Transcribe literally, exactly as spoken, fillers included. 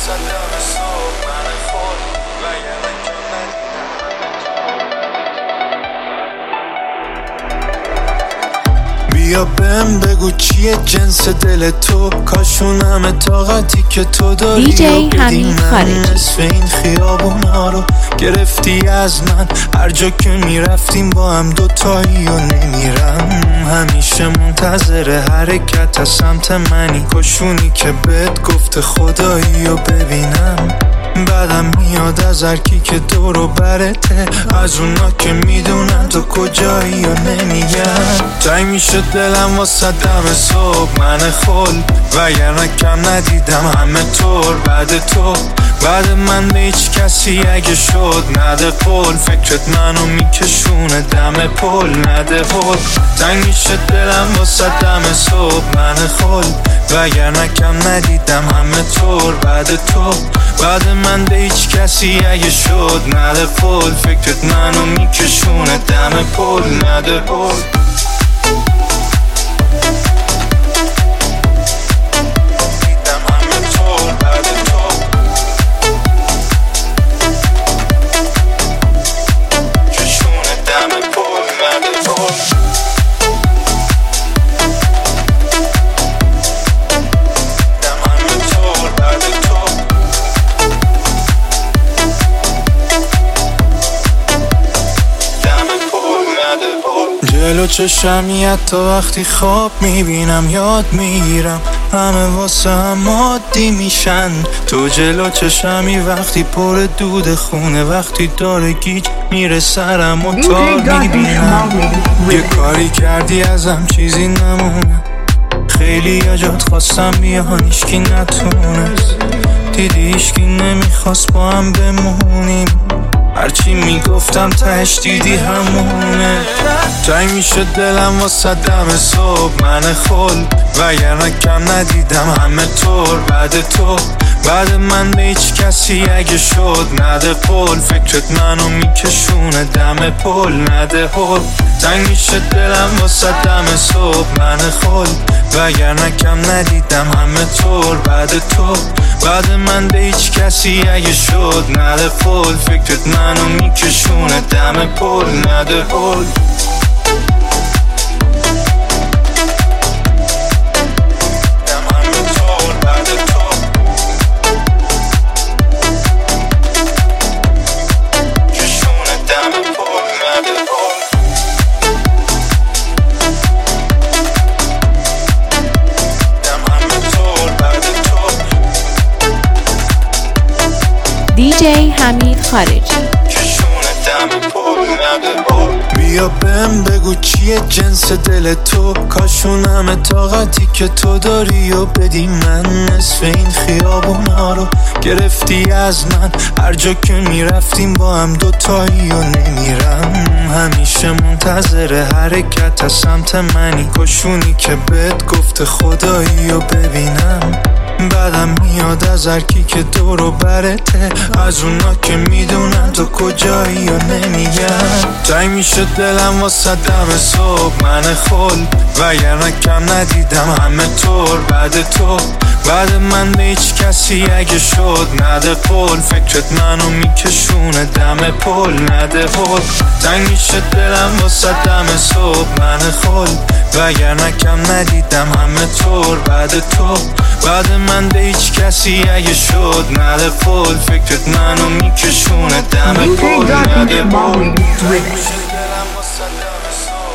بیا بهم بگو چیه جنس دل تو، کاشون همه طاقتی که تو داری دی جی حمید خارجی. نصف این خیابونا رو گرفتی از من، هر جا که میرفتیم با هم دوتایی و نمیرم، همیشه منتظر حرکت از سمت منی، کاشونی که بهت گفته خدایی و ببینم، بعدم میاد از هرکی که دورو برته، از اونا که میدونن تو کجایی و نمیگن. تنگ میشه دلم واسه دم صبح من خل، وگرنه کم ندیدم همه طور بعد تو، بعد من به هیچ کسی اگه شد نده قول، فکرت منو میکشونه دم پل نده هل. تنگ میشه دلم واسه دم صبح من خل، وگرنه کم ندیدم همه طور بعد تو، بعد من به هیچ کسی اگه شد نده قول، فکرت منو میکشونه دم پل نده هل. جلو چشمی حتی وقتی خواب میبینم یاد میگیرم، همه واسه هم عادی میشن، تو جلو چشمی وقتی پر دود خونه، وقتی داره گیج میره سرم و تار میبینم، یه کاری کردی ازم چیزی نمونه، خیلی یا جات خواستم بیان ایشکی نتونست، دیدی ایشکی نمیخواست با هم بمونیم، هرچی میگفتم تهش دیدی همونه. تنگ میشه دلم واسه دم صبح من خل، وگرنه کم ندیدم همه طور بعد تو، بعد من به هیچ کسی اگه شد نده قول، فکرت منو میکشونه دم پل نده هل. تنگ میشه دلم واسه دم صبح من خل، وگرنه کم ندیدم همه طور بعد تو، بعد من به هیچ کسی اگه شد نده قول، فکرت منو میکشونه دم پل نده هل. دی جی حمید خارجی. بیا بهم بگو چیه جنس دل تو، کاشون همه طاقتی که تو داری و بدی من، نصف این خیابونا رو گرفتی از من، هر جا که میرفتیم با هم دوتایی و نمیرم، همیشه منتظر حرکت از سمت منی، کاشونی که بهت گفته خدایی و ببینم، بعدم میاد از هرکی که دورو برته، از اونا که میدونن تو کجایی و نمیگن. تنگ میشه دلم واسه دم صبح من خل، وگرنه کم ندیدم همه طور بعد تو، بعد من به هیچ کسی اگه شد نده قول، فکرت منو میکشونه دم پل نده هل. تنگ میشه دلم واسه دم صبح من خل، وگرنه کم ندیدم همه طور بعد تو، بعد من به هیچ کسی اگه شد نده قول، فکرت منو میکشونه دم پل نده هل.